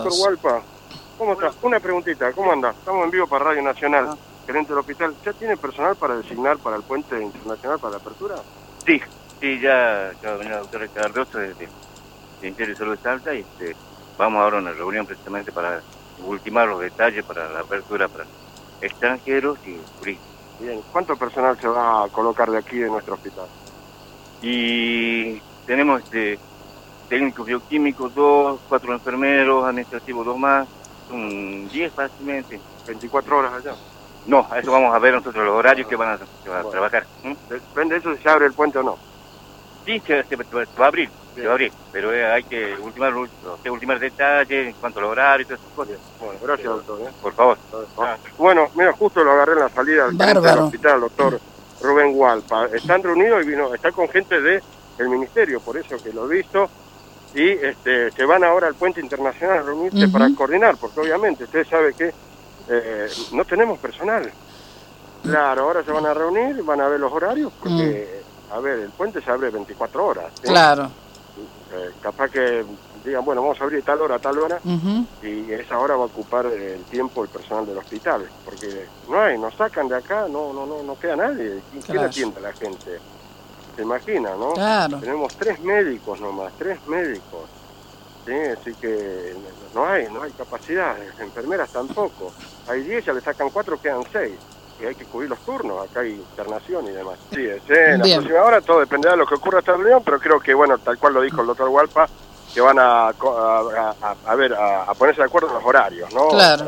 Doctor Hualpa, ¿cómo está? Una preguntita, ¿cómo anda? Estamos en vivo para Radio Nacional. Gerente del hospital, ¿ya tiene personal para designar para el puente internacional para la apertura? Sí, ya acaba de venir la doctora Cardoso de Ministerio de Salud de Salta y vamos ahora a una reunión precisamente para ultimar los detalles para la apertura para extranjeros y turistas. Bien, ¿cuánto personal se va a colocar de aquí de nuestro hospital? Y tenemos técnicos bioquímicos, 2, 4 enfermeros, administrativos 2 más, son 10 fácilmente. 24 horas allá. No, a eso vamos a ver nosotros los horarios que van a trabajar. Depende de eso si se abre el puente o no. Sí, se va a abrir, pero hay que ultimar detalles en cuanto al horario y todas esas cosas. Bueno, gracias, doctor. Por favor. Bueno, mira, justo lo agarré en la salida del hospital, doctor Rubén Hualpa. Están reunidos y está con gente del ministerio, por eso que lo he visto. Y se van ahora al puente internacional a reunirse para coordinar, porque obviamente usted sabe que no tenemos personal. Claro, ahora se van a reunir, van a ver los horarios, porque, a ver, el puente se abre 24 horas. ¿sí? Claro. Capaz que digan, bueno, vamos a abrir tal hora, y esa hora va a ocupar el tiempo el personal del hospital, porque nos sacan de acá, no queda nadie. ¿Quién atiende a la gente? Se imagina, ¿no? Claro. Tenemos 3 médicos nomás, 3 médicos. Sí, así que no hay capacidad, enfermeras tampoco. Hay 10, ya le sacan 4, quedan 6. Y hay que cubrir los turnos, acá hay internación y demás. Sí, en la próxima hora todo dependerá de lo que ocurra esta reunión, pero creo que, bueno, tal cual lo dijo el doctor Hualpa, que van a ponerse de acuerdo en los horarios, ¿no? Claro.